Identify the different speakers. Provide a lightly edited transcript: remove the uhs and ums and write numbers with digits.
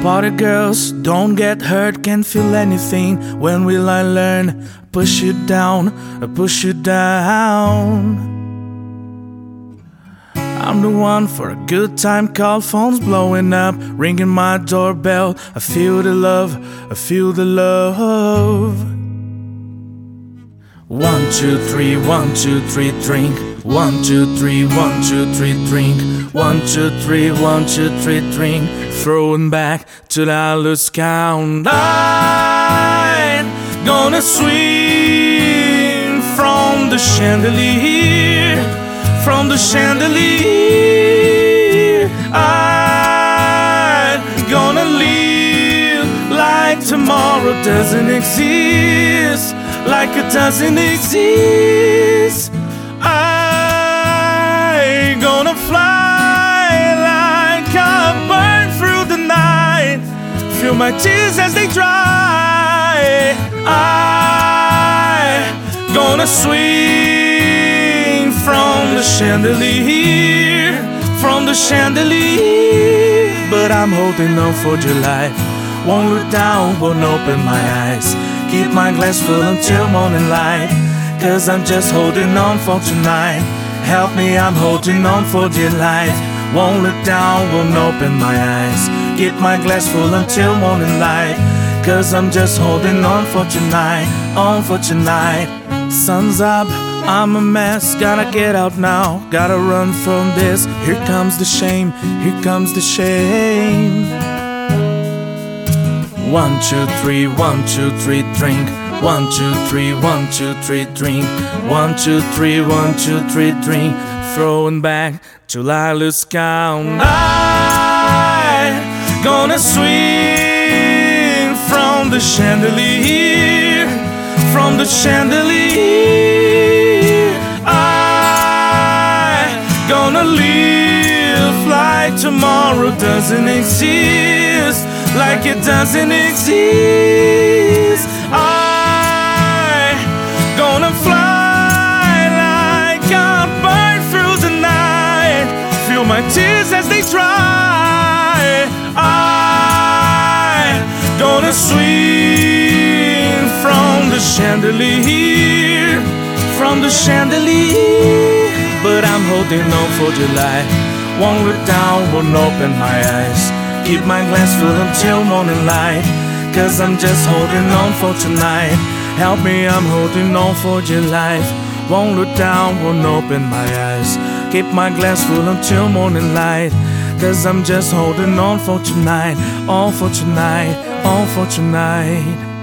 Speaker 1: Party girls, don't get hurt, can't feel anything. When will I learn? Push you down, push you down. I'm the one for a good time call, phone's blowing up, ringing my doorbell. I feel the love, I feel the love. 1, 2, 3, 1, 2, 3, drink. 1, 2, 3, 1, 2, 3, drink. 1, 2, 3, 1, 2, 3, drink. Throwing back till I lose count. I'm gonna swing from the chandelier, from the chandelier. I'm gonna live like tomorrow doesn't exist, like it doesn't exist. I'm gonna fly like a bird through the night, feel my tears as they dry. I'm gonna swing from the chandelier, from the chandelier. But I'm holding on for dear life, won't look down, won't open my eyes. Keep my glass full until morning light, 'cause I'm just holding on for tonight. Help me, I'm holding on for dear life. Won't look down, won't open my eyes. Keep my glass full until morning light, 'cause I'm just holding on for tonight, on for tonight. Sun's up, I'm a mess, gotta get out now, gotta run from this. Here comes the shame, here comes the shame. 1, 2, 3, 1, 2, 3, drink. 1, 2, 3, 1, 2, 3, drink. 1, 2, 3, 1, 2, 3, drink. Throwing back till I lose count. I'm gonna swing from the chandelier, from the chandelier. I'm gonna live like tomorrow doesn't exist, like it doesn't exist. I'm gonna fly like a bird through the night, feel my tears as they dry. I'm gonna swing from the chandelier, from the chandelier. But I'm holding on for dear life, won't look down, won't open my eyes. Keep my glass full until morning light, 'cause I'm just holding on for tonight. Help me, I'm holding on for dear life. Won't look down, won't open my eyes. Keep my glass full until morning light, 'cause I'm just holding on for tonight, on for tonight, on for tonight.